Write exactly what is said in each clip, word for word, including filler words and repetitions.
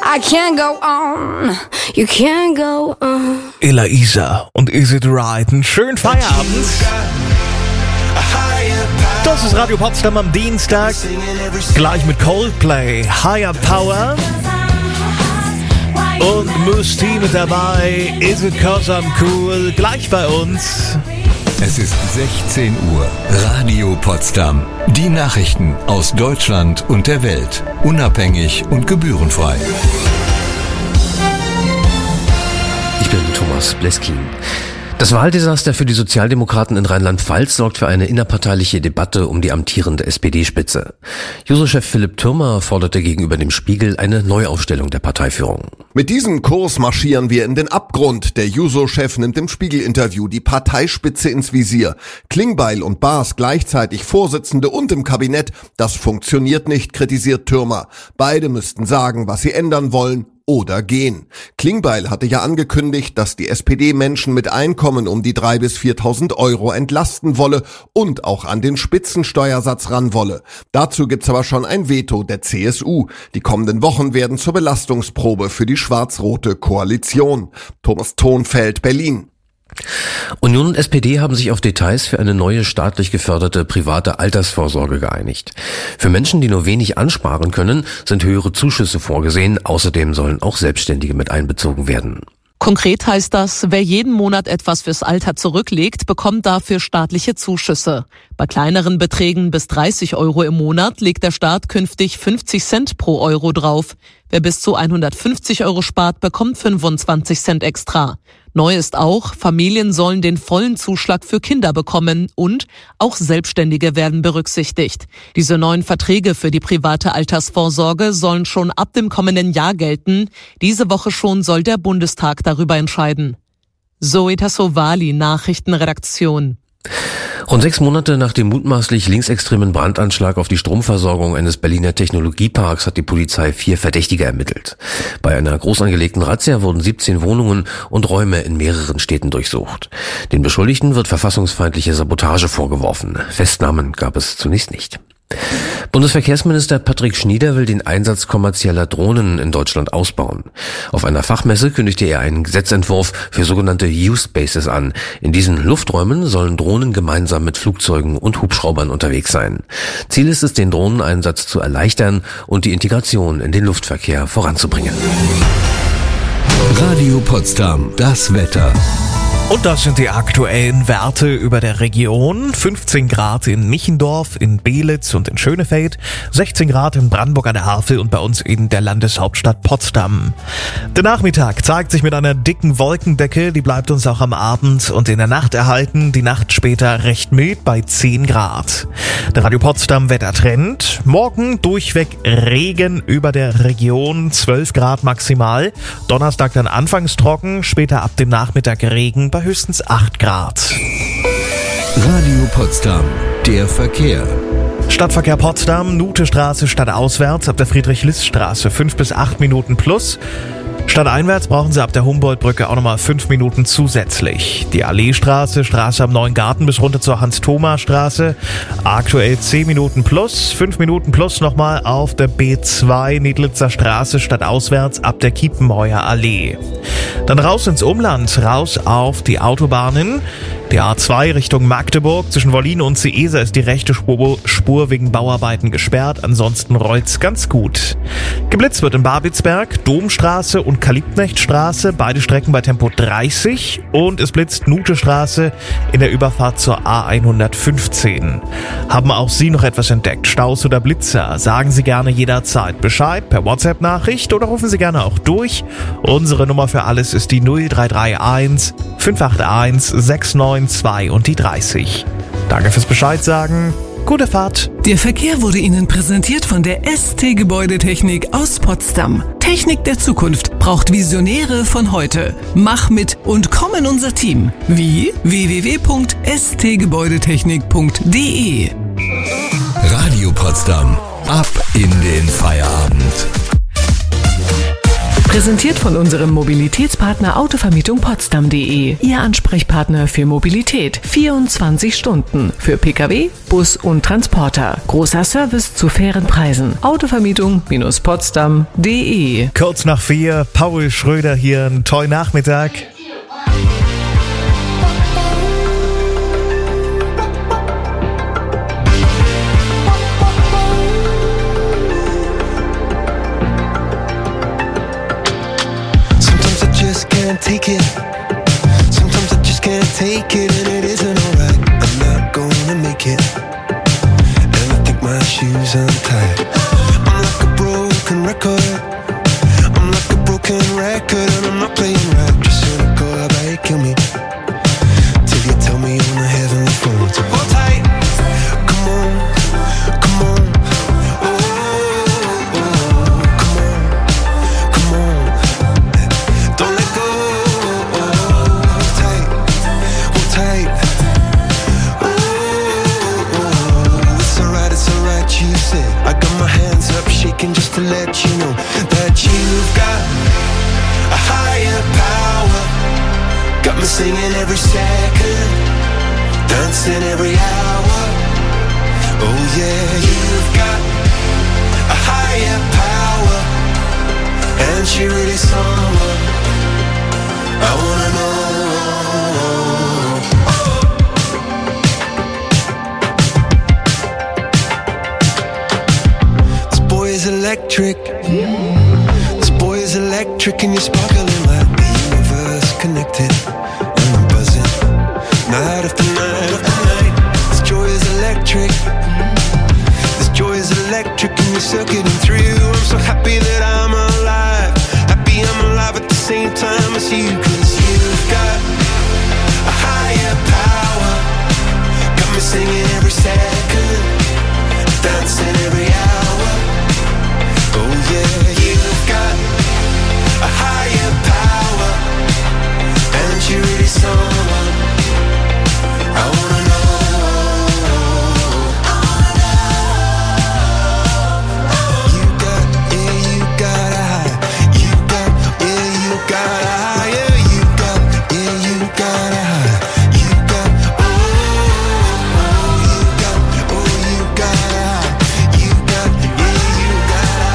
I can't go on, you can't go on. Elaiza und Is It Right? Einen schönen Feierabend. Das ist Radio Potsdam am Dienstag. Gleich mit Coldplay, Higher Power. Und Moose T mit dabei. Is it 'cause I'm cool? Gleich bei uns. Es ist sechzehn Uhr. Radio Potsdam. Die Nachrichten aus Deutschland und der Welt. Unabhängig und gebührenfrei. Ich bin Thomas Bleskin. Das Wahldesaster für die Sozialdemokraten in Rheinland-Pfalz sorgt für eine innerparteiliche Debatte um die amtierende S P D-Spitze. Juso-Chef Philipp Thürmer forderte gegenüber dem Spiegel eine Neuaufstellung der Parteiführung. Mit diesem Kurs marschieren wir in den Abgrund. Der Juso-Chef nimmt im Spiegel-Interview die Parteispitze ins Visier. Klingbeil und Baas gleichzeitig Vorsitzende und im Kabinett. Das funktioniert nicht, kritisiert Thürmer. Beide müssten sagen, was sie ändern wollen oder gehen. Klingbeil hatte ja angekündigt, dass die S P D Menschen mit Einkommen um die dreitausend bis viertausend Euro entlasten wolle und auch an den Spitzensteuersatz ran wolle. Dazu gibt's aber schon ein Veto der C S U. Die kommenden Wochen werden zur Belastungsprobe für die schwarz-rote Koalition. Thomas Thonfeld, Berlin. Union und S P D haben sich auf Details für eine neue staatlich geförderte private Altersvorsorge geeinigt. Für Menschen, die nur wenig ansparen können, sind höhere Zuschüsse vorgesehen. Außerdem sollen auch Selbstständige mit einbezogen werden. Konkret heißt das, wer jeden Monat etwas fürs Alter zurücklegt, bekommt dafür staatliche Zuschüsse. Bei kleineren Beträgen bis dreißig Euro im Monat legt der Staat künftig fünfzig Cent pro Euro drauf. Wer bis zu hundertfünfzig Euro spart, bekommt fünfundzwanzig Cent extra. Neu ist auch, Familien sollen den vollen Zuschlag für Kinder bekommen und auch Selbstständige werden berücksichtigt. Diese neuen Verträge für die private Altersvorsorge sollen schon ab dem kommenden Jahr gelten. Diese Woche schon soll der Bundestag darüber entscheiden. Zoe Tassovali, Nachrichtenredaktion. Rund sechs Monate nach dem mutmaßlich linksextremen Brandanschlag auf die Stromversorgung eines Berliner Technologieparks hat die Polizei vier Verdächtige ermittelt. Bei einer groß angelegten Razzia wurden siebzehn Wohnungen und Räume in mehreren Städten durchsucht. Den Beschuldigten wird verfassungsfeindliche Sabotage vorgeworfen. Festnahmen gab es zunächst nicht. Bundesverkehrsminister Patrick Schnieder will den Einsatz kommerzieller Drohnen in Deutschland ausbauen. Auf einer Fachmesse kündigte er einen Gesetzentwurf für sogenannte Use-Spaces an. In diesen Lufträumen sollen Drohnen gemeinsam mit Flugzeugen und Hubschraubern unterwegs sein. Ziel ist es, den Drohneneinsatz zu erleichtern und die Integration in den Luftverkehr voranzubringen. Radio Potsdam, das Wetter. Und das sind die aktuellen Werte über der Region. fünfzehn Grad in Michendorf, in Beelitz und in Schönefeld, sechzehn Grad in Brandenburg an der Havel und bei uns in der Landeshauptstadt Potsdam. Der Nachmittag zeigt sich mit einer dicken Wolkendecke, die bleibt uns auch am Abend und in der Nacht erhalten. Die Nacht später recht mild bei zehn Grad. Der Radio Potsdam Wettertrend. Morgen durchweg Regen über der Region, zwölf Grad maximal. Donnerstag dann anfangs trocken, später ab dem Nachmittag Regen bei höchstens acht Grad. Radio Potsdam, der Verkehr. Stadtverkehr Potsdam, Nutestraße stadtauswärts ab der Friedrich-List-Straße fünf bis acht Minuten plus. Stadteinwärts brauchen Sie ab der Humboldt-Brücke auch nochmal fünf Minuten zusätzlich. Die Alleestraße, Straße am Neuen Garten bis runter zur Hans-Thoma-Straße. Aktuell zehn Minuten plus, fünf Minuten plus nochmal auf der B zwei Niedlitzer Straße stadtauswärts ab der Kiepenheuer Allee. Dann raus ins Umland, raus auf die Autobahnen. Die A zwei Richtung Magdeburg zwischen Wollin und Seesa ist die rechte Spur, Spur wegen Bauarbeiten gesperrt. Ansonsten rollt's ganz gut. Geblitzt wird in Babitsberg, Domstraße und Kalibknechtstraße, beide Strecken bei Tempo dreißig. Und es blitzt Nutestraße in der Überfahrt zur A hundertfünfzehn. Haben auch Sie noch etwas entdeckt? Staus oder Blitzer? Sagen Sie gerne jederzeit Bescheid per WhatsApp-Nachricht oder rufen Sie gerne auch durch. Unsere Nummer für alles ist die null drei drei eins fünf acht eins sechs neun zwei und die dreißig. Danke fürs Bescheid sagen. Gute Fahrt. Der Verkehr wurde Ihnen präsentiert von der S T Gebäudetechnik aus Potsdam. Technik der Zukunft braucht Visionäre von heute. Mach mit und komm in unser Team. Wie? w w w punkt s t gebäudetechnik punkt d e. Radio Potsdam. Ab in den Feierabend. Präsentiert von unserem Mobilitätspartner Autovermietung Potsdam punkt de. Ihr Ansprechpartner für Mobilität. vierundzwanzig Stunden. Für Pkw, Bus und Transporter. Großer Service zu fairen Preisen. Autovermietung Potsdam punkt de. Kurz nach vier, Paul Schröder hier, einen tollen Nachmittag. Take it. Sometimes I just can't take it, and it isn't alright. I'm not gonna make it, and I think my shoes untied. I'm like a broken record. I'm like a broken record, and I'm not playing right. Just cynical, how about you kill me till you tell me on the heavenly phone to hold tight. Come on, come on. Oh, oh, oh, come on, come on. Don't let go. I got my hands up shaking just to let you know that you've got a higher power. Got me singing every second, dancing every hour. Oh yeah, you've got a higher power, and she really someone I wanna know. Electric. This boy is electric, and you're sparkling like the universe connected. And I'm buzzing night after night after night. This joy is electric. This joy is electric, and you're circuiting through. I'm so happy that I'm alive. Happy I'm alive at the same time as you, 'cause you've got a higher power. Got me singing every second, dancing every hour. Oh yeah, you've got a higher power, and you're really someone I wanna know. You got, yeah, you got a high. You got, yeah, you got a higher. You got, yeah, you got a high. You got, oh, oh, you got, oh, you got a high. You got, yeah, you got a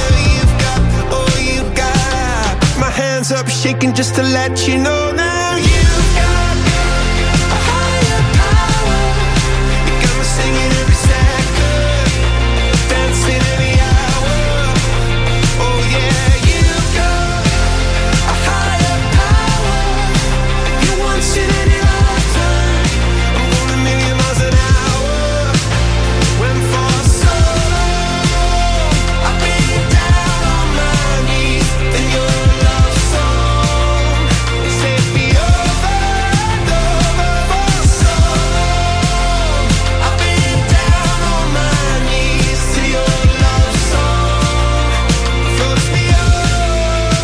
hands up shaking just to let you know now you've got a higher power. You got me singing every second, dancing every hour. Oh yeah, you've got a higher power. You once in any lifetime. I'm going a million miles an hour. When for so long I've been down on my knees in your love song. Set me over and over for so long. I've been down on my knees to your love song. Floats me over,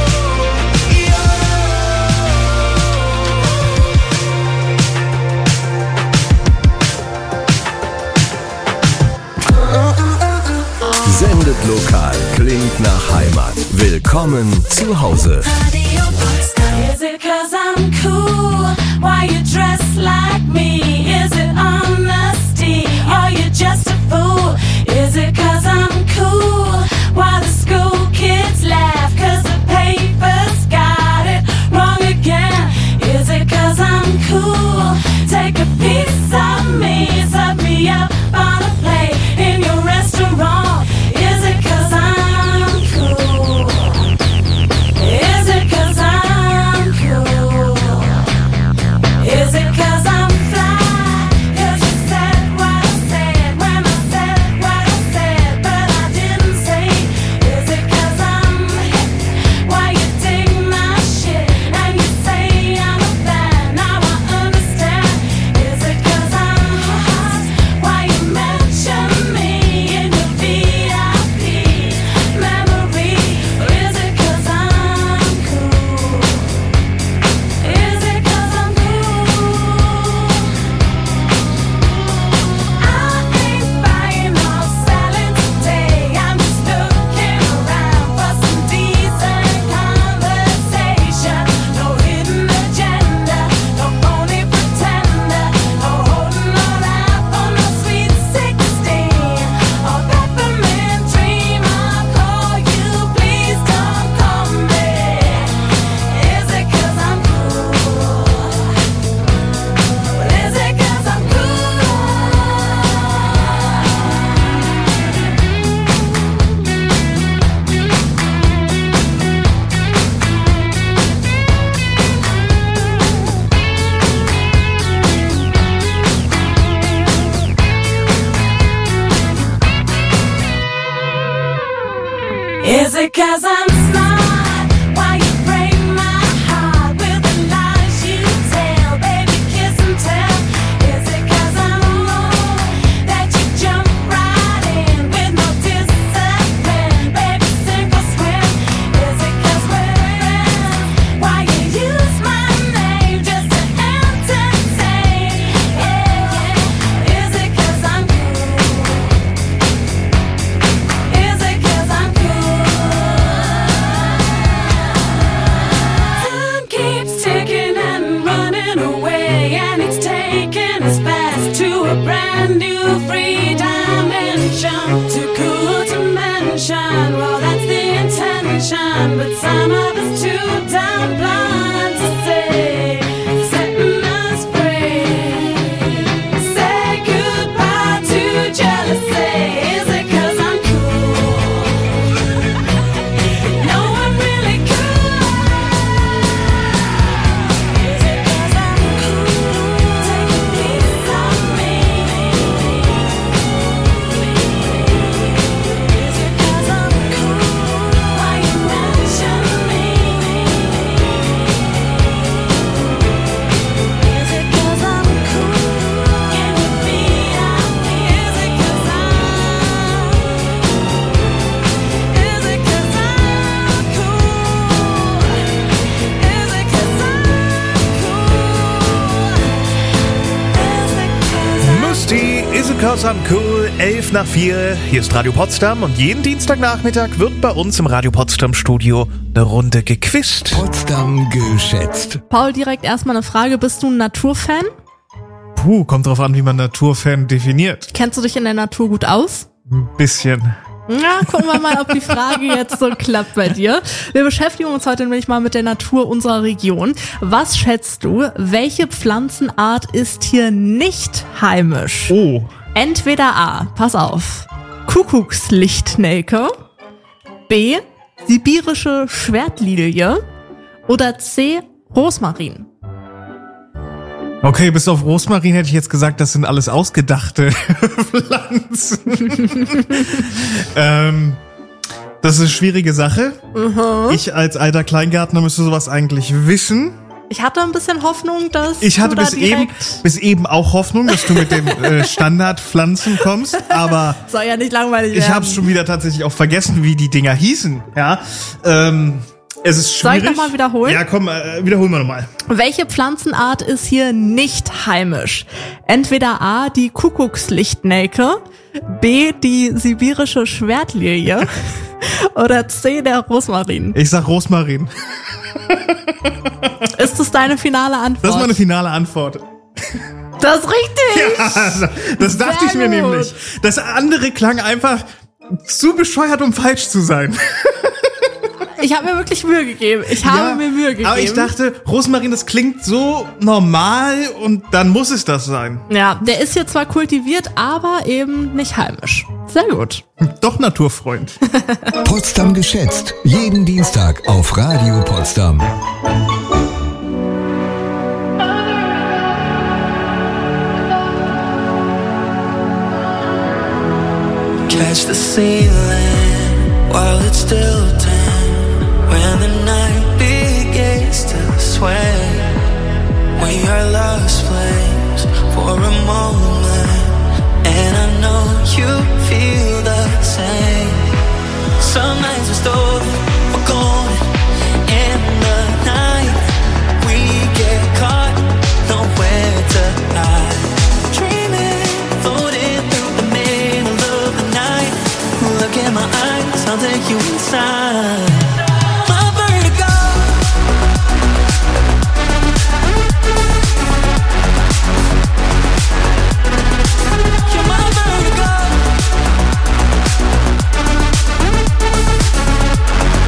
Sendet lokal, klingt nach Heimat. Willkommen zu Hause. Radio Potsdam. Is it 'cause I'm cool? Why you dress like me? Is it honesty? Are you just a fool? Is it 'cause I'm cool? Why the school kids laugh? 'Cause the papers got it wrong again. Is it 'cause I'm cool? Take a piece of me, serve me up on a plate in your restaurant. Is it 'cause I'm cool? Is it 'cause it 'cause I'm smart? Why you break my heart with the lies you tell? Baby, kiss and tell. Is it 'cause I'm wrong that you jump right in with no discipline? Baby, sink or swim. Is it 'cause we're friends? Why you use my name just to entertain? Yeah. Is it 'cause I'm cool? Is it 'cause I'm cool? Time keeps ticking and running away, and it's taking us fast to a brand new free dimension. Too cool to mention, well that's the intention, but some of us too damn blind to see, setting us free. Say goodbye to jealousy. Is it 'cause I'm cool? No, I'm really cool. Is it 'cause I'm cool? Take a piece of me. Is it 'cause I'm cool? Why you mention me? Is it 'cause I'm cool? Can you be out here? Is it 'cause I'm? Is it 'cause I'm cool? Is it 'cause I'm cool? Is it 'cause I'm Musti, Is it 'cause I'm cool? elf nach vier. Hier ist Radio Potsdam und jeden Dienstagnachmittag wird bei uns im Radio Potsdam Studio eine Runde gequizt. Potsdam geschätzt. Paul, direkt erstmal eine Frage. Bist du ein Naturfan? Puh, kommt drauf an, wie man Naturfan definiert. Kennst du dich in der Natur gut aus? Ein bisschen. Na, gucken wir mal, ob die Frage jetzt so klappt bei dir. Wir beschäftigen uns heute nämlich mal mit der Natur unserer Region. Was schätzt du, welche Pflanzenart ist hier nicht heimisch? Oh. Entweder A, pass auf, Kuckuckslichtnelke, B, sibirische Schwertlilie oder C, Rosmarin. Okay, bis auf Rosmarin hätte ich jetzt gesagt, das sind alles ausgedachte Pflanzen. ähm, das ist eine schwierige Sache. Mhm. Ich als alter Kleingärtner müsste sowas eigentlich wissen. Ich hatte ein bisschen Hoffnung, dass Ich hatte du da bis eben, direkt... bis eben auch Hoffnung, dass du mit den äh, Standardpflanzen kommst, aber Soll ja nicht langweilig ich werden. habe schon wieder tatsächlich auch vergessen, wie die Dinger hießen. Ja, ähm, es ist Soll ich schwierig. noch mal wiederholen? Ja, komm, äh, wiederholen wir nochmal. Welche Pflanzenart ist hier nicht heimisch? Entweder A, die Kuckuckslichtnelke, B, die sibirische Schwertlilie oder C, der Rosmarin. Ich sag Rosmarin. Ist das deine finale Antwort? Das ist meine finale Antwort. Das ist richtig! Ja, das dachte Sehr ich mir gut. nämlich. Das andere klang einfach zu bescheuert, um falsch zu sein. Ich habe mir wirklich Mühe gegeben. Ich habe Ja, mir Mühe gegeben. Aber ich dachte, Rosmarin, das klingt so normal und dann muss es das sein. Ja, der ist hier zwar kultiviert, aber eben nicht heimisch. Sehr gut. Doch Naturfreund. Potsdam geschätzt. Jeden Dienstag auf Radio Potsdam. Catch the ceiling while it's still ten. When the night begins to sway, we are lost flames for a moment, and I know you feel the same. Some nights are stolen, we're gone in the night. We get caught, nowhere to hide. Dreaming, floating through the middle of the night. Look in my eyes, I'll take you inside. My vertigo. You're my vertigo.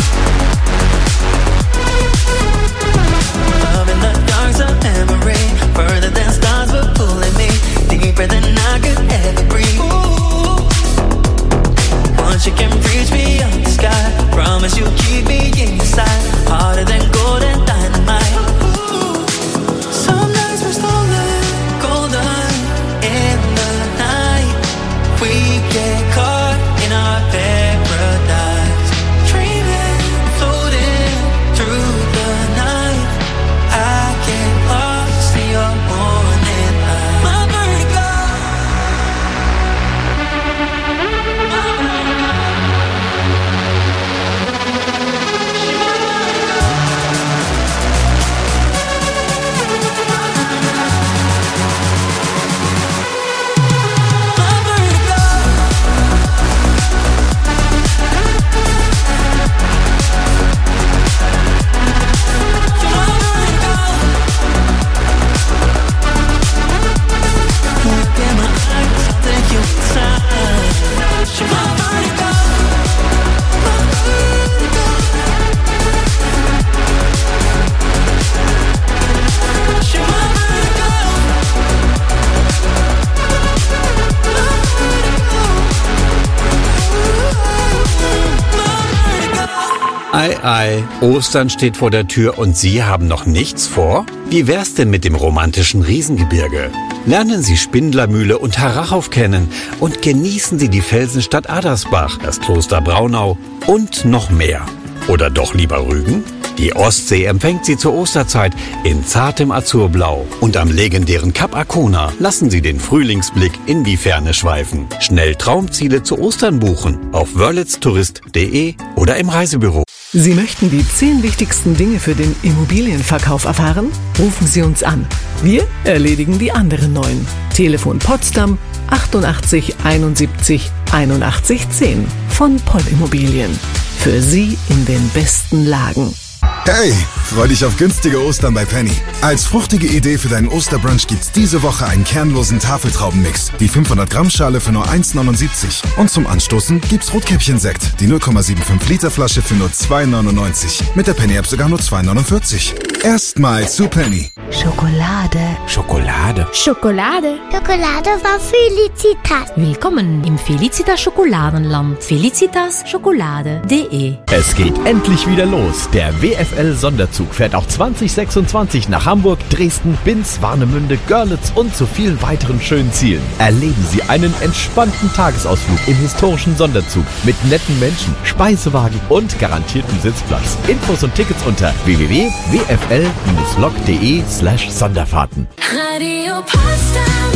Ei, ei, Ostern steht vor der Tür und Sie haben noch nichts vor? Wie wär's denn mit dem romantischen Riesengebirge? Lernen Sie Spindlermühle und Harachow kennen und genießen Sie die Felsenstadt Addersbach, das Kloster Braunau und noch mehr. Oder doch lieber Rügen? Die Ostsee empfängt Sie zur Osterzeit in zartem Azurblau. Und am legendären Kap Arkona lassen Sie den Frühlingsblick in die Ferne schweifen. Schnell Traumziele zu Ostern buchen auf wörlitztourist punkt de oder im Reisebüro. Sie möchten die zehn wichtigsten Dinge für den Immobilienverkauf erfahren? Rufen Sie uns an. Wir erledigen die anderen neun. Telefon Potsdam achtundachtzig einundsiebzig einundachtzig zehn von Poll Immobilien. Für Sie in den besten Lagen. Hey, freu dich auf günstige Ostern bei Penny. Als fruchtige Idee für deinen Osterbrunch gibt's diese Woche einen kernlosen Tafeltraubenmix. Die fünfhundert Gramm Schale für nur eins neunundsiebzig. Und zum Anstoßen gibt's Rotkäppchen-Sekt. Die null Komma fünfundsiebzig Liter Flasche für nur zwei neunundneunzig. Mit der Penny-App sogar nur zwei neunundvierzig. Erstmal zu Penny. Schokolade. Schokolade. Schokolade. Schokolade von Felicitas. Willkommen im Felicitas Schokoladenland. felicitas schokolade punkt de. Es geht endlich wieder los. Der W F L-Sonderzug fährt auch zwanzig sechsundzwanzig nach Hamburg, Dresden, Binz, Warnemünde, Görlitz und zu vielen weiteren schönen Zielen. Erleben Sie einen entspannten Tagesausflug im historischen Sonderzug mit netten Menschen, Speisewagen und garantiertem Sitzplatz. Infos und Tickets unter w w w punkt w f l dash lok punkt de slash Sonderfahrten. Radio Potsdam.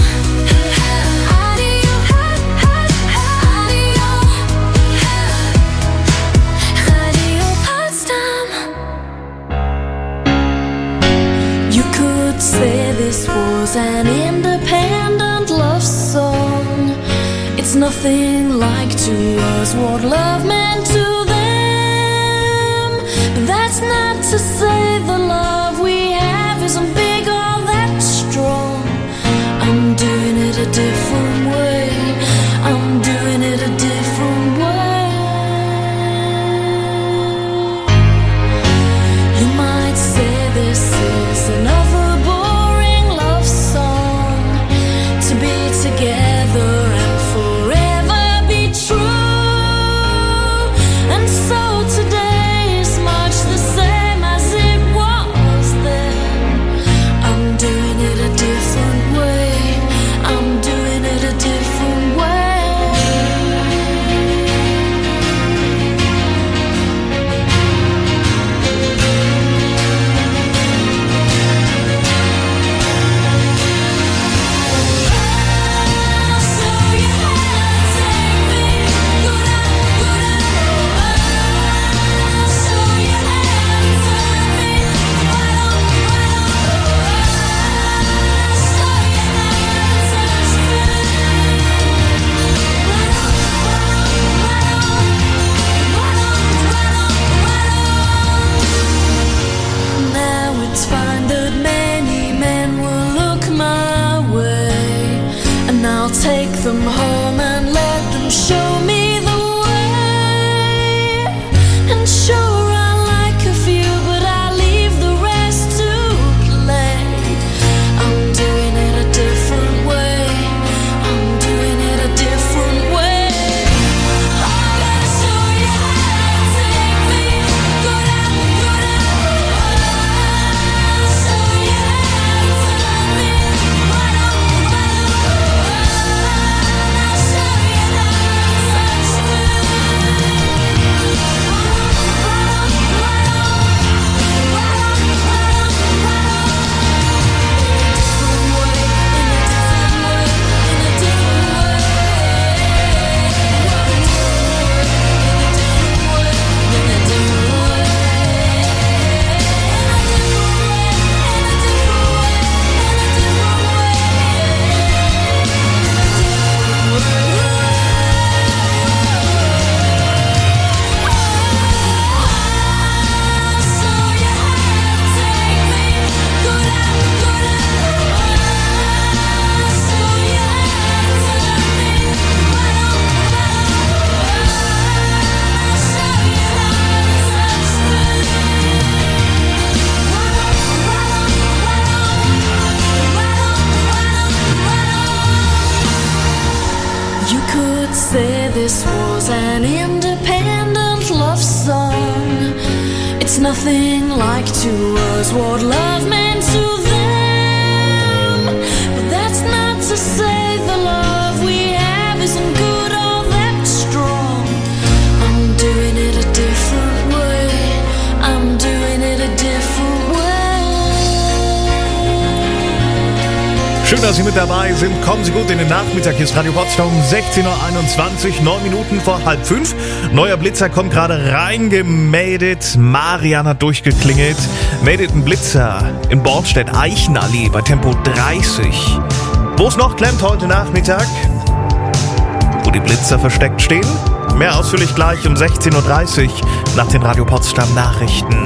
Say this was an independent love song. It's nothing like to us what love meant to them. But that's not to say the love we have isn't big or that strong. I'm doing it a different way. I'm doing it a different way. You might say this is another together and forever be true. And so today is much the same as it was nothing like to us what love meant to them. But that's not to say the love we have isn't good or that strong. I'm doing it a different way. I'm doing it a different way. Schön, dass Sie mit dabei sind. Kommen Sie gut in den Nachmittag. Hier ist Radio Potsdam um sechzehn Uhr einundzwanzig, neun Minuten vor halb fünf. Neuer Blitzer kommt gerade reingemeldet. Marian hat durchgeklingelt. Meldet einen Blitzer in Bornstedt Eichenallee bei Tempo dreißig. Wo es noch klemmt heute Nachmittag? Wo die Blitzer versteckt stehen? Mehr ausführlich gleich um sechzehn Uhr dreißig nach den Radio Potsdam Nachrichten.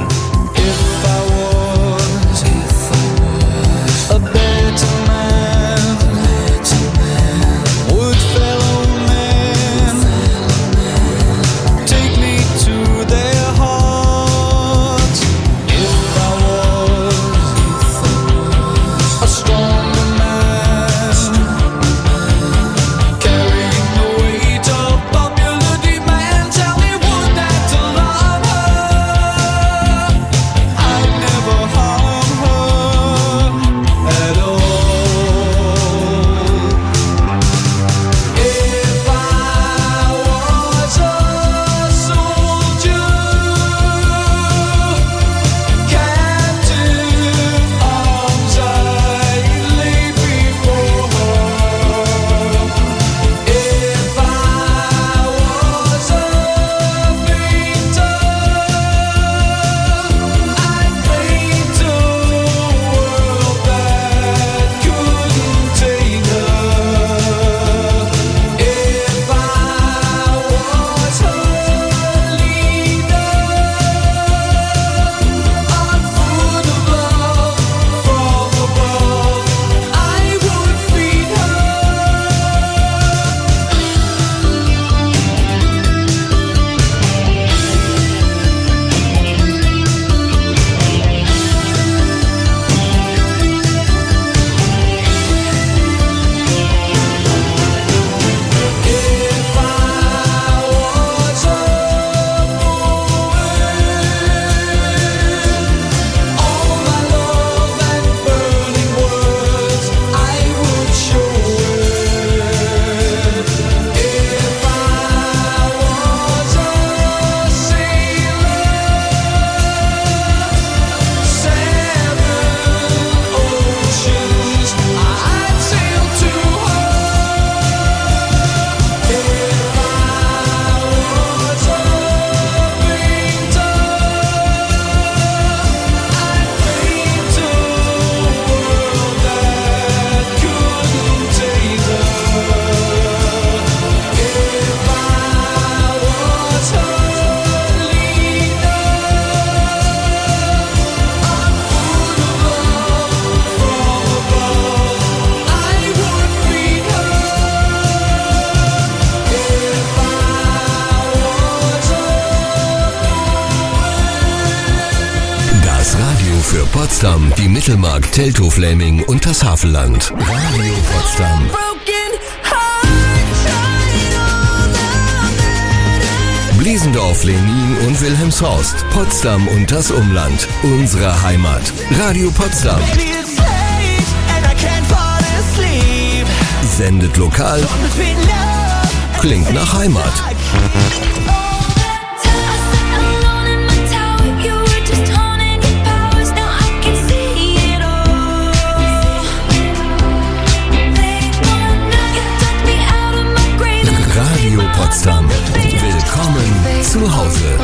Für Potsdam, die Mittelmark, Teltow, Fläming und das Havelland. Radio Potsdam. Bliesendorf, Lenin und Wilhelmshorst. Potsdam und das Umland. Unsere Heimat. Radio Potsdam. Sendet lokal. Klingt nach Heimat. Radio Potsdam. Willkommen zu Hause.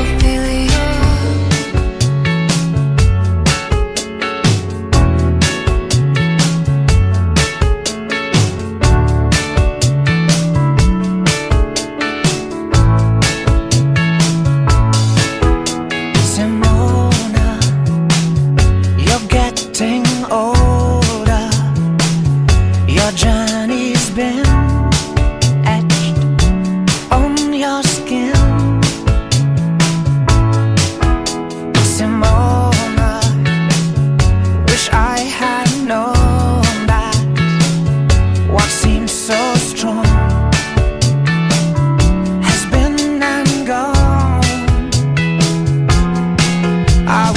I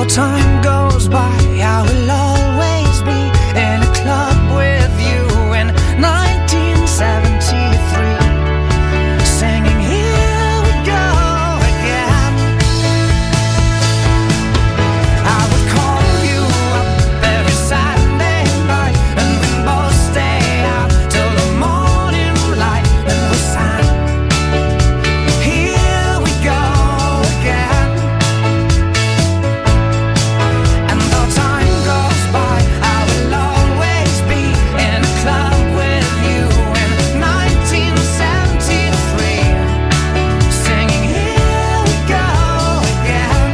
though time goes by, I will always be in a club with you in nineteen seventy-three, singing here we go again. I would call you up every Saturday night, and we'd both stay out till the morning light, and we sang here we go again. And though time goes by, I will always be in a club with you in nineteen seventy-three, singing here we go again.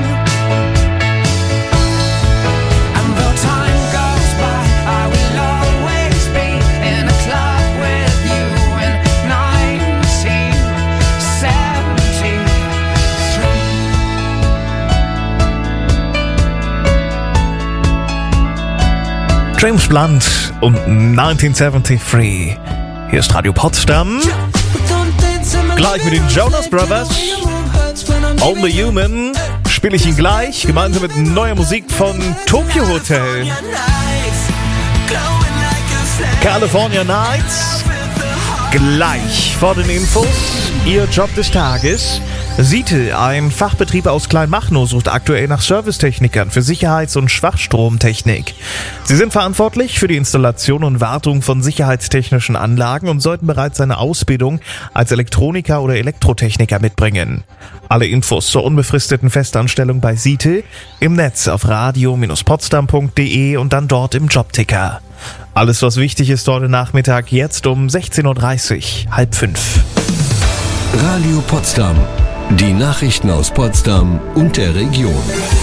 And though time goes by, I will always be in a club with you in nineteen seventy-three. James Blunt und neunzehnhundertdreiundsiebzig. Hier ist Radio Potsdam. Gleich mit den Jonas Brothers. Only Human spiele ich ihn gleich, gemeinsam mit neuer Musik von Tokyo Hotel. California Nights. Gleich vor den Infos. Ihr Job des Tages. Siete, ein Fachbetrieb aus Kleinmachnow, sucht aktuell nach Servicetechnikern für Sicherheits- und Schwachstromtechnik. Sie sind verantwortlich für die Installation und Wartung von sicherheitstechnischen Anlagen und sollten bereits eine Ausbildung als Elektroniker oder Elektrotechniker mitbringen. Alle Infos zur unbefristeten Festanstellung bei Siete im Netz auf radio Bindestrich potsdam punkt de und dann dort im Jobticker. Alles, was wichtig ist heute Nachmittag, jetzt um sechzehn Uhr dreißig, halb fünf. Radio Potsdam. Die Nachrichten aus Potsdam und der Region.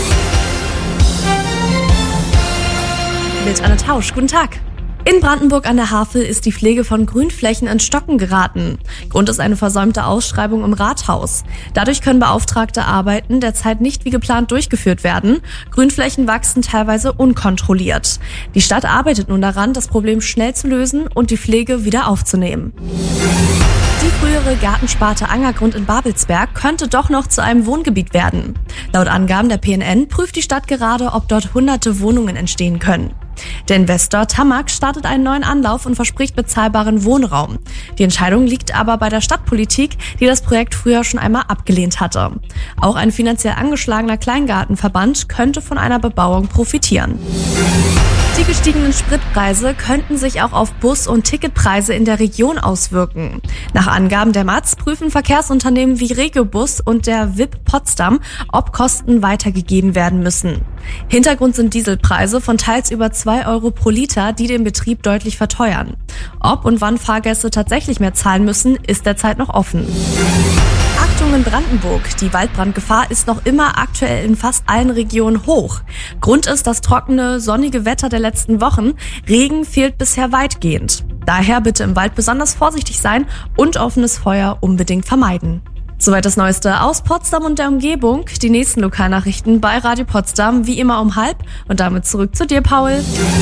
Mit Anne Tausch, guten Tag. In Brandenburg an der Havel ist die Pflege von Grünflächen ins Stocken geraten. Grund ist eine versäumte Ausschreibung im Rathaus. Dadurch können beauftragte Arbeiten derzeit nicht wie geplant durchgeführt werden. Grünflächen wachsen teilweise unkontrolliert. Die Stadt arbeitet nun daran, das Problem schnell zu lösen und die Pflege wieder aufzunehmen. Die frühere Gartensparte Angergrund in Babelsberg könnte doch noch zu einem Wohngebiet werden. Laut Angaben der P N N prüft die Stadt gerade, ob dort hunderte Wohnungen entstehen können. Der Investor Tamag startet einen neuen Anlauf und verspricht bezahlbaren Wohnraum. Die Entscheidung liegt aber bei der Stadtpolitik, die das Projekt früher schon einmal abgelehnt hatte. Auch ein finanziell angeschlagener Kleingartenverband könnte von einer Bebauung profitieren. Die gestiegenen Spritpreise könnten sich auch auf Bus- und Ticketpreise in der Region auswirken. Nach Angaben der M A Z prüfen Verkehrsunternehmen wie Regiobus und der V I P Potsdam, ob Kosten weitergegeben werden müssen. Hintergrund sind Dieselpreise von teils über zwei Euro pro Liter, die den Betrieb deutlich verteuern. Ob und wann Fahrgäste tatsächlich mehr zahlen müssen, ist derzeit noch offen. Achtung in Brandenburg, die Waldbrandgefahr ist noch immer aktuell in fast allen Regionen hoch. Grund ist das trockene, sonnige Wetter der letzten Wochen. Regen fehlt bisher weitgehend. Daher bitte im Wald besonders vorsichtig sein und offenes Feuer unbedingt vermeiden. Soweit das Neueste aus Potsdam und der Umgebung. Die nächsten Lokalnachrichten bei Radio Potsdam wie immer um halb. Und damit zurück zu dir, Paul.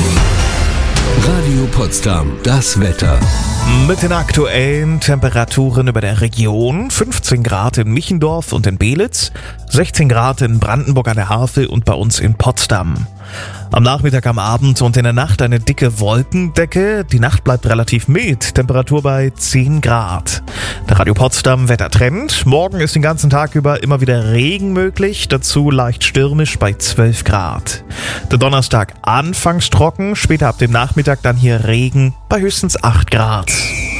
Radio Potsdam, das Wetter. Mit den aktuellen Temperaturen über der Region: fünfzehn Grad in Michendorf und in Belitz, sechzehn Grad in Brandenburg an der Havel und bei uns in Potsdam. Am Nachmittag, am Abend und in der Nacht eine dicke Wolkendecke. Die Nacht bleibt relativ mild, Temperatur bei zehn Grad. Der Radio Potsdam Wettertrend: Morgen ist den ganzen Tag über immer wieder Regen möglich, dazu leicht stürmisch bei zwölf Grad. Der Donnerstag anfangs trocken, später ab dem Nachmittag dann hier Regen bei höchstens acht Grad.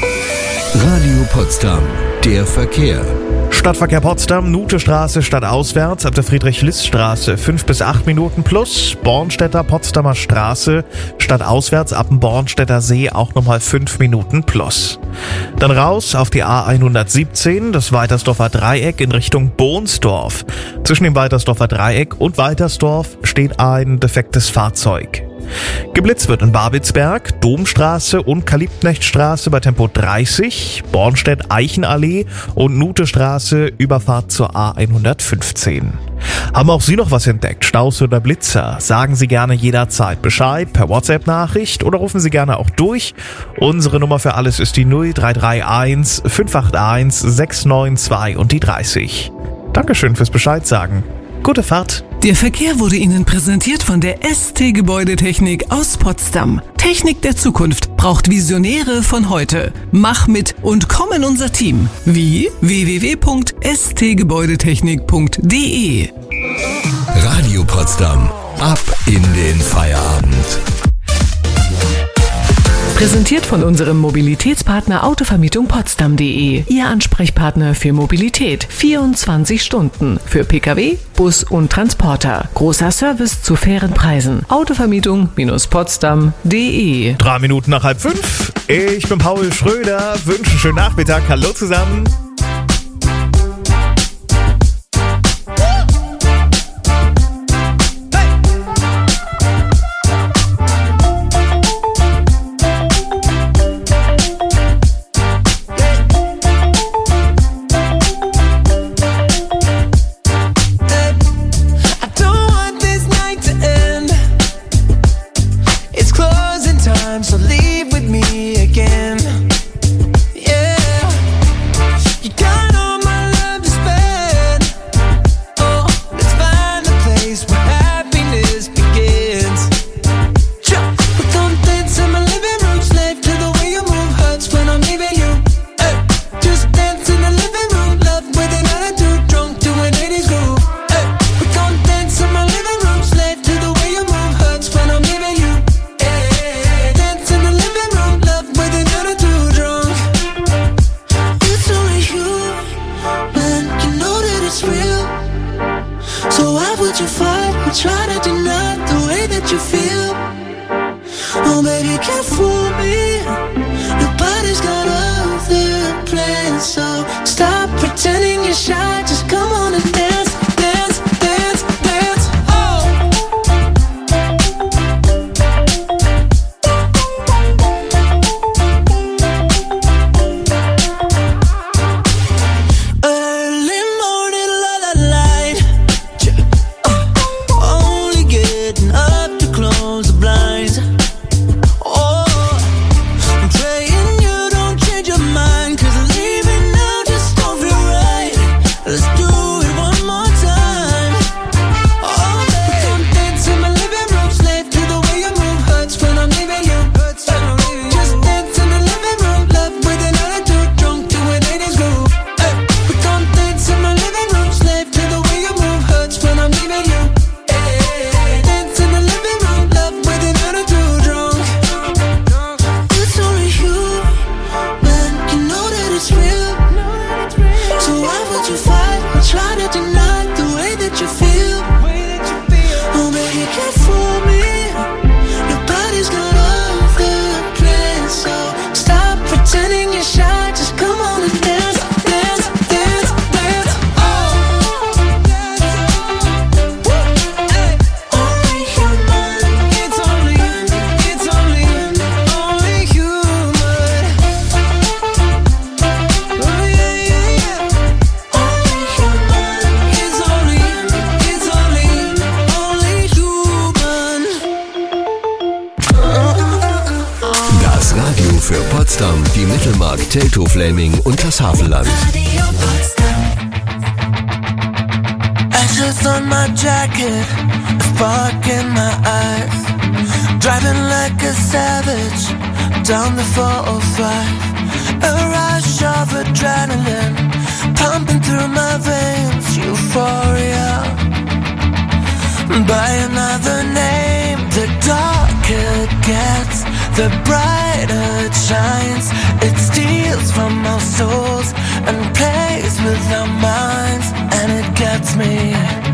Radio Potsdam, der Verkehr. Stadtverkehr Potsdam, Nutestraße stadtauswärts ab der Friedrich-List-Straße fünf bis acht Minuten plus. Bornstädter Potsdamer Straße stadtauswärts ab dem Bornstädter See auch nochmal fünf Minuten plus. Dann raus auf die A hundertsiebzehn, das Weitersdorfer Dreieck in Richtung Bohnsdorf. Zwischen dem Weitersdorfer Dreieck und Weitersdorf steht ein defektes Fahrzeug. Geblitzt wird in Babelsberg, Domstraße und Kalibknechtstraße bei Tempo dreißig, Bornstedt-Eichenallee und Nutestraße Überfahrt zur A hundertfünfzehn. Haben auch Sie noch was entdeckt, Staus oder Blitzer? Sagen Sie gerne jederzeit Bescheid per WhatsApp-Nachricht oder rufen Sie gerne auch durch. Unsere Nummer für alles ist die null drei drei eins fünf acht eins sechs neun zwei und die dreißig. Dankeschön fürs Bescheid sagen. Gute Fahrt. Der Verkehr wurde Ihnen präsentiert von der S T Gebäudetechnik aus Potsdam. Technik der Zukunft braucht Visionäre von heute. Mach mit und komm in unser Team. Wie? w w w punkt s t gebäudetechnik punkt d e. Radio Potsdam. Ab in den Feierabend. Präsentiert von unserem Mobilitätspartner Autovermietung Potsdam punkt de. Ihr Ansprechpartner für Mobilität. vierundzwanzig Stunden. Für Pkw, Bus und Transporter. Großer Service zu fairen Preisen. Autovermietung Potsdam punkt de. Drei Minuten nach halb fünf. Ich bin Paul Schröder. Wünsche einen schönen Nachmittag. Hallo zusammen. So leave with me again. Yeah. You got all my love to spend. Oh, let's find a place where happiness begins. We don't dance in my living room, slave to the way you move. Hurts when I'm leaving you. Hey. Just dance in the living room, love with an attitude, drunk to an eighties groove. Hey. We don't dance in my living room, slave to the way you move. Hurts when I'm leaving you. You fight or try to deny the way that you feel. Oh, baby, you can't fool me. Your body's got other plans, so stop pretending you're shy. Just come on and dance, dance, dance, dance. Oh. Early morning, la la light. Up to close the blinds. Oh, I'm praying you don't change your mind, 'cause leaving now just don't feel right. Let's do it one more time. Oh, baby, come dance in my living room, slave to the way you move. Hurts when I'm leaving you. Just dance in the living room, love with an attitude, drunk to an eighties groove. Hey, we come dance in my living room, slave to the way you move. Hurts when I'm leaving you. Try to deny the way that you feel. Oh, baby, you can't fool me. Your body's got other plans, so stop pretending you're shy. Just come on and dance, dance, dance, dance. Oh, hey. Only human. It's only, it's only, only human. Oh yeah, yeah, yeah. Das Radio für Potsdam, die Mittelmark, Teltow, Fläming und das Havelland. Ashes on my jacket, a spark in my eyes. Driving like a savage down the four oh five. A rush of adrenaline pumping through my veins. Euphoria. By another name, the darker it gets, the brighter it shines. It steals from our souls and plays with our minds, and it gets me.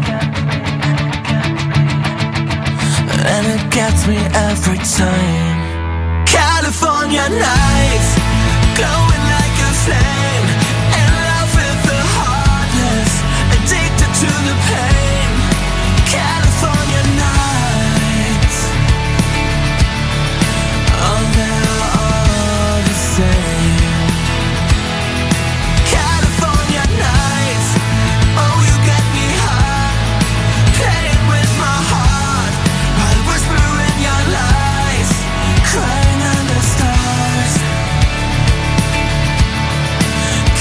And it gets me every time. California nights, glowing like a flame, in love with the hardness, addicted to the pain. California nights, oh, they're all the same. California nights, oh, you get me high, playing with my heart, while whispering your lies, crying under stars.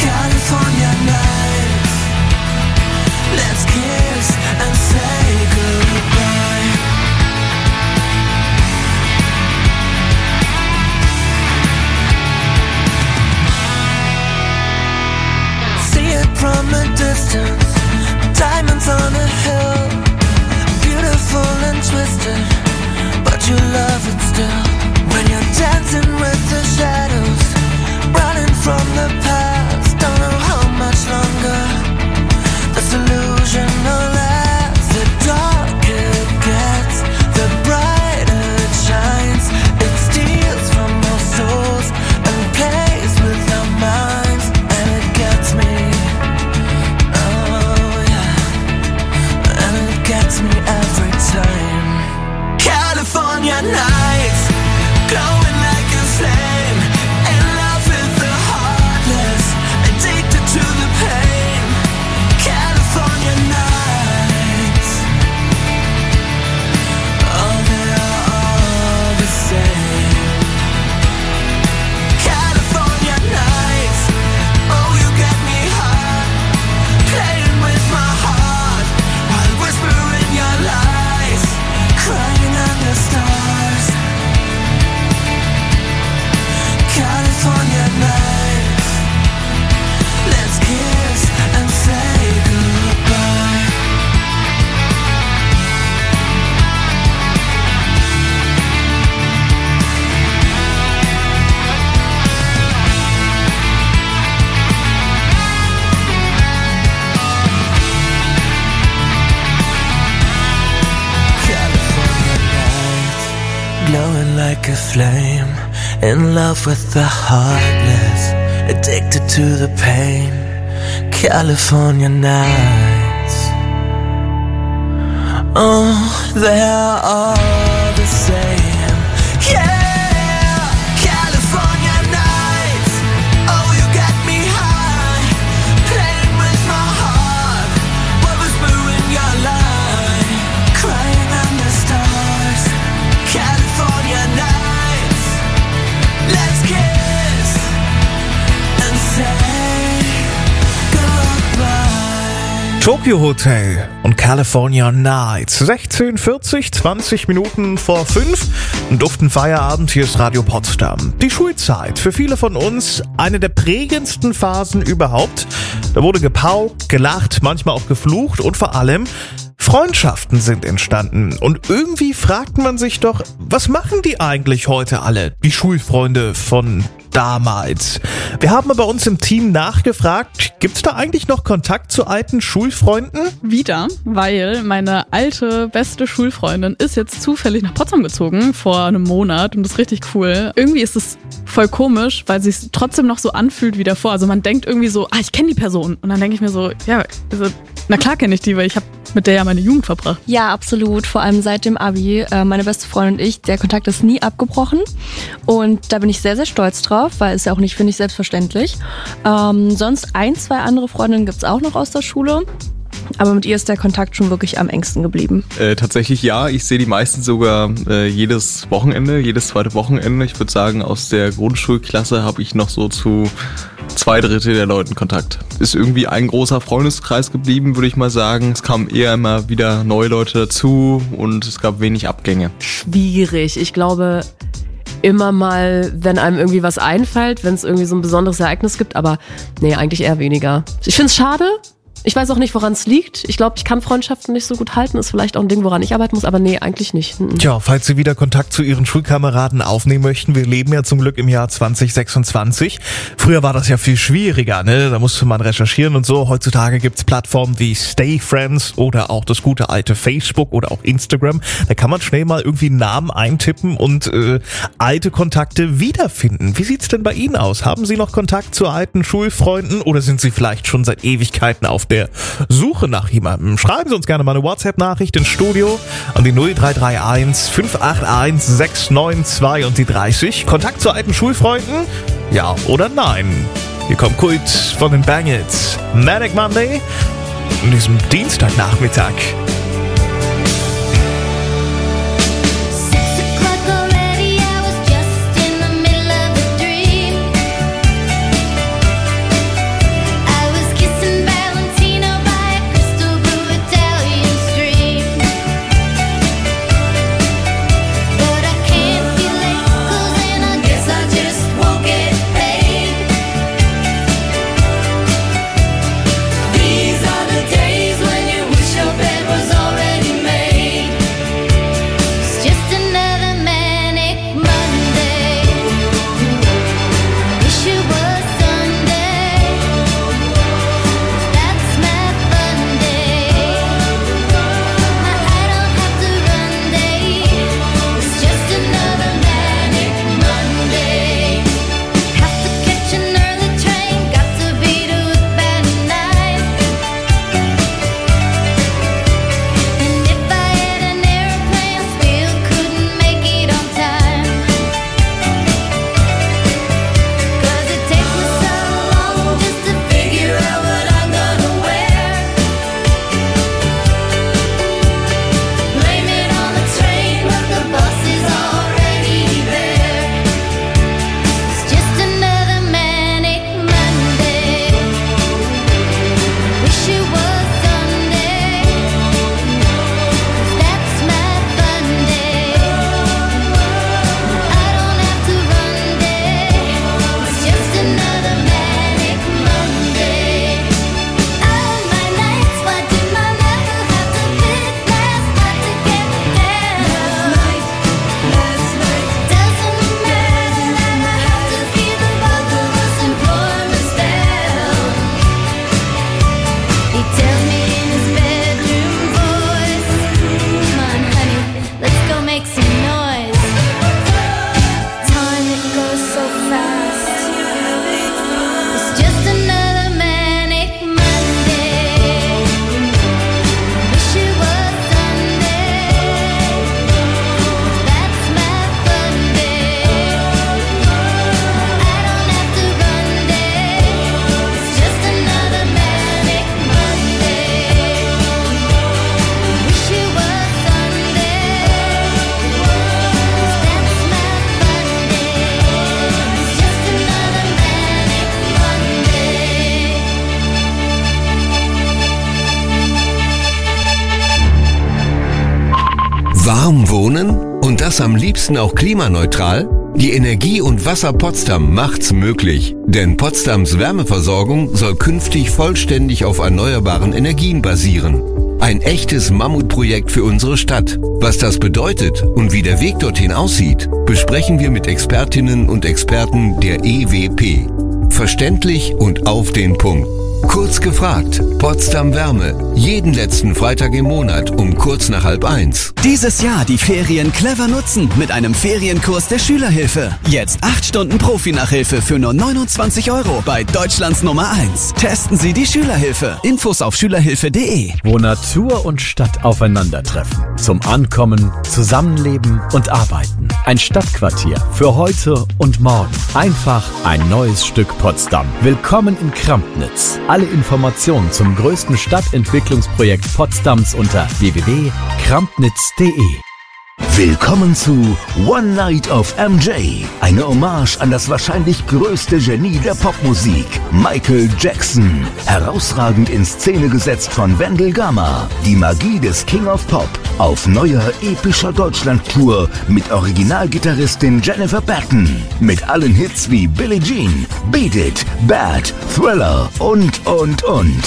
like a flame, in love with the heartless, addicted to the pain. California nights, oh, they're all the same. Yeah, California nights, oh, you got me high, playing with my heart. What was brewing your line, crying under stars. California nights, let's kiss and say goodbye. Tokyo Hotel und California Nights. sechzehn Uhr vierzig, zwanzig Minuten vor fünf. Ein duften Feierabend, hier ist Radio Potsdam. Die Schulzeit, für viele von uns eine der prägendsten Phasen überhaupt. Da wurde gepaukt, gelacht, manchmal auch geflucht und vor allem Freundschaften sind entstanden. Und irgendwie fragt man sich doch, was machen die eigentlich heute alle, die Schulfreunde von damals? Wir haben bei uns im Team nachgefragt, gibt's da eigentlich noch Kontakt zu alten Schulfreunden? Wieder, weil meine alte, beste Schulfreundin ist jetzt zufällig nach Potsdam gezogen vor einem Monat und das ist richtig cool. Irgendwie ist es voll komisch, weil es sich trotzdem noch so anfühlt wie davor. Also man denkt irgendwie so, ah, ich kenne die Person. Und dann denke ich mir so, ja, also, na klar kenne ich die, weil ich habe mit der ja meine Jugend verbracht. Ja, absolut. Vor allem seit dem Abi. Äh, meine beste Freundin und ich, der Kontakt ist nie abgebrochen. Und da bin ich sehr, sehr stolz drauf, weil es ja auch nicht, finde ich, selbstverständlich. Ähm, sonst ein, zwei andere Freundinnen gibt's auch noch aus der Schule. Aber mit ihr ist der Kontakt schon wirklich am engsten geblieben. Äh, tatsächlich ja, ich sehe die meisten sogar äh, jedes Wochenende, jedes zweite Wochenende. Ich würde sagen, aus der Grundschulklasse habe ich noch so zu zwei Drittel der Leuten Kontakt. Ist irgendwie ein großer Freundeskreis geblieben, würde ich mal sagen. Es kamen eher immer wieder neue Leute dazu und es gab wenig Abgänge. Schwierig. Ich glaube, immer mal, wenn einem irgendwie was einfällt, wenn es irgendwie so ein besonderes Ereignis gibt, aber nee, eigentlich eher weniger. Ich finde es schade. Ich weiß auch nicht, woran es liegt. Ich glaube, ich kann Freundschaften nicht so gut halten. Ist vielleicht auch ein Ding, woran ich arbeiten muss, aber nee, eigentlich nicht. Mhm. Tja, falls Sie wieder Kontakt zu Ihren Schulkameraden aufnehmen möchten, wir leben ja zum Glück im Jahr zwanzig sechsundzwanzig. Früher war das ja viel schwieriger, ne? Da musste man recherchieren und so. Heutzutage gibt's Plattformen wie Stay Friends oder auch das gute alte Facebook oder auch Instagram. Da kann man schnell mal irgendwie einen Namen eintippen und äh, alte Kontakte wiederfinden. Wie sieht's denn bei Ihnen aus? Haben Sie noch Kontakt zu alten Schulfreunden oder sind Sie vielleicht schon seit Ewigkeiten auf der Suche nach jemandem? Schreiben Sie uns gerne mal eine WhatsApp-Nachricht ins Studio an die null drei drei eins fünf acht eins sechs neun zwei und die dreißig. Kontakt zu alten Schulfreunden? Ja oder nein? Hier kommt Kult von den Bangles. Manic Monday an diesem Dienstagnachmittag. These are the days when you wish your bed was Warm wohnen? Und das am liebsten auch klimaneutral? Die Energie- und Wasser Potsdam macht's möglich. Denn Potsdams Wärmeversorgung soll künftig vollständig auf erneuerbaren Energien basieren. Ein echtes Mammutprojekt für unsere Stadt. Was das bedeutet und wie der Weg dorthin aussieht, besprechen wir mit Expertinnen und Experten der E W P. Verständlich und auf den Punkt. Kurz gefragt, Potsdam Wärme. Jeden letzten Freitag im Monat um kurz nach halb eins. Dieses Jahr die Ferien clever nutzen mit einem Ferienkurs der Schülerhilfe. Jetzt acht Stunden Profi-Nachhilfe für nur neunundzwanzig Euro bei Deutschlands Nummer eins. Testen Sie die Schülerhilfe. Infos auf schülerhilfe punkt de. Wo Natur und Stadt aufeinandertreffen. Zum Ankommen, Zusammenleben und Arbeiten. Ein Stadtquartier für heute und morgen. Einfach ein neues Stück Potsdam. Willkommen in Krampnitz. Alle Informationen zum größten Stadtentwicklungsprojekt Potsdams unter w w w punkt krampnitz punkt de. Willkommen zu One Night of M J, eine Hommage an das wahrscheinlich größte Genie der Popmusik, Michael Jackson. Herausragend in Szene gesetzt von Wendell Gamma, die Magie des King of Pop auf neuer epischer Deutschland-Tour mit Originalgitarristin Jennifer Batten. Mit allen Hits wie Billie Jean, Beat It, Bad, Thriller und, und, und.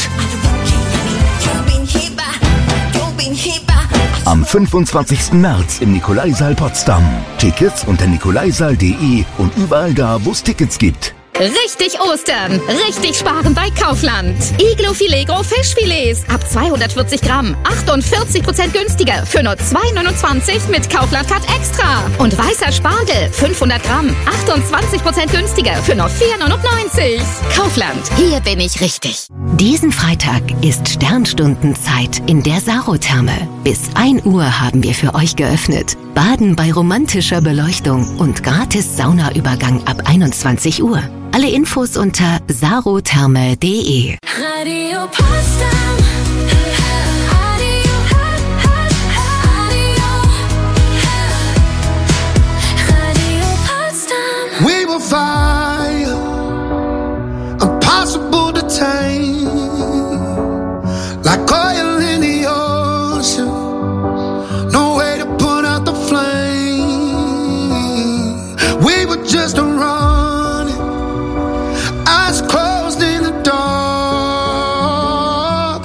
Am fünfundzwanzigsten März im Nikolaisaal Potsdam. Tickets unter nikolaisaal punkt de und überall da, wo es Tickets gibt. Richtig Ostern, richtig sparen bei Kaufland. Iglo Filegro Fischfilets ab zweihundertvierzig Gramm, achtundvierzig Prozent günstiger für nur zwei neunundzwanzig mit Kaufland Card Extra. Und weißer Spargel fünfhundert Gramm, achtundzwanzig Prozent günstiger für nur vier neunundneunzig. Kaufland, hier bin ich richtig. Diesen Freitag ist Sternstundenzeit in der Sarotherme. Bis ein Uhr haben wir für euch geöffnet. Baden bei romantischer Beleuchtung und gratis Saunaübergang ab einundzwanzig Uhr. Alle Infos unter sarotherme punkt de. Radio Potsdam. We will fire, impossible to tame, like oil in the ocean, no way to put out the flame. We were just running, eyes closed in the dark,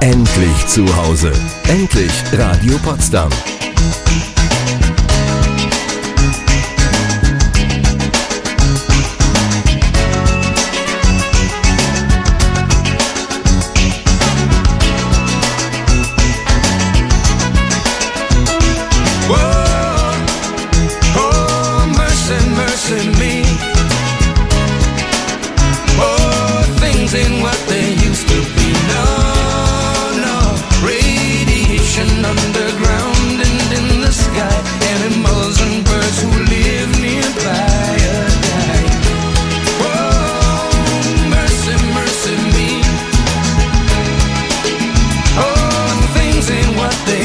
Endlich zu Hause. Endlich Radio Potsdam. Underground and in the sky, animals and birds who live nearby are dying. Oh, mercy, mercy me. Oh, things ain't what they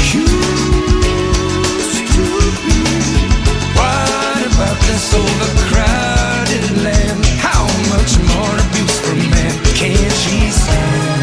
used to be. What about this overcrowded land? How much more abuse from man can she stand?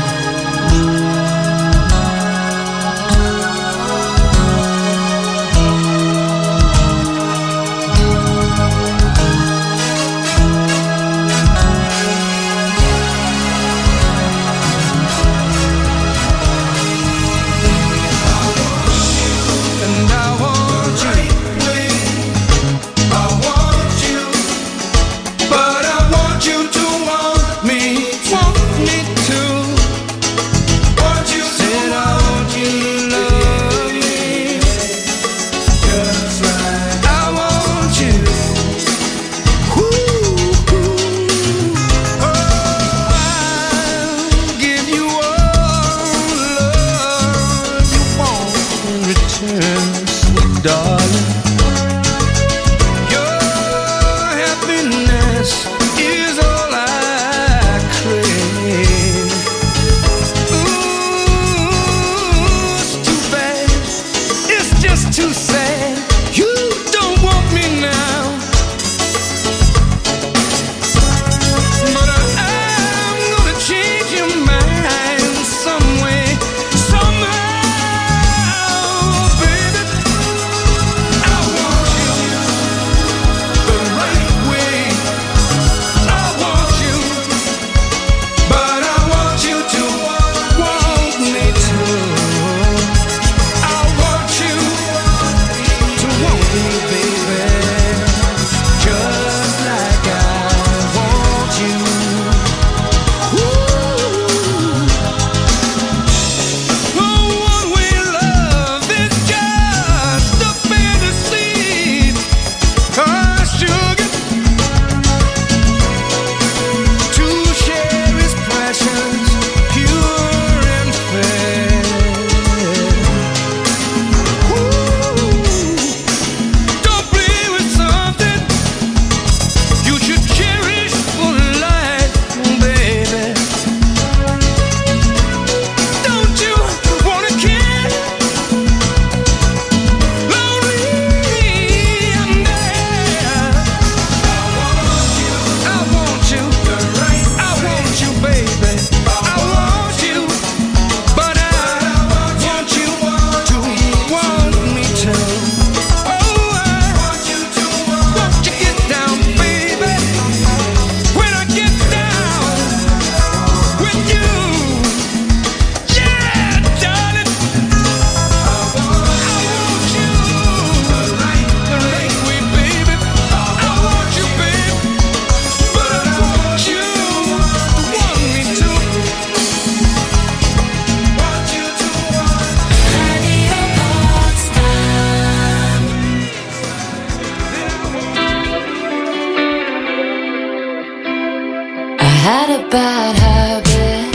Had a bad habit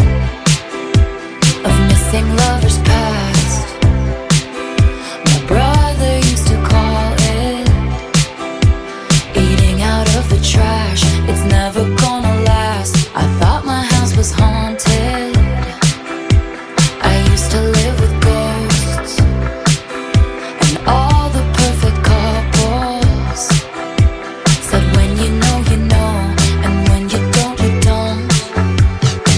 of missing lovers past. My brother used to call it eating out of the trash. It's never gonna last. I thought my house was haunted. I used to live with ghosts and all the perfect couples said when you know you know, and when you don't you don't.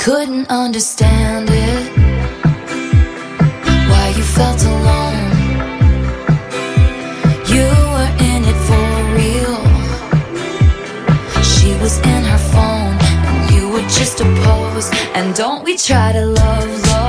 couldn't understand it, why you felt alone. You were in it for real. She was in her phone and you were just a pose. And don't we try to love, love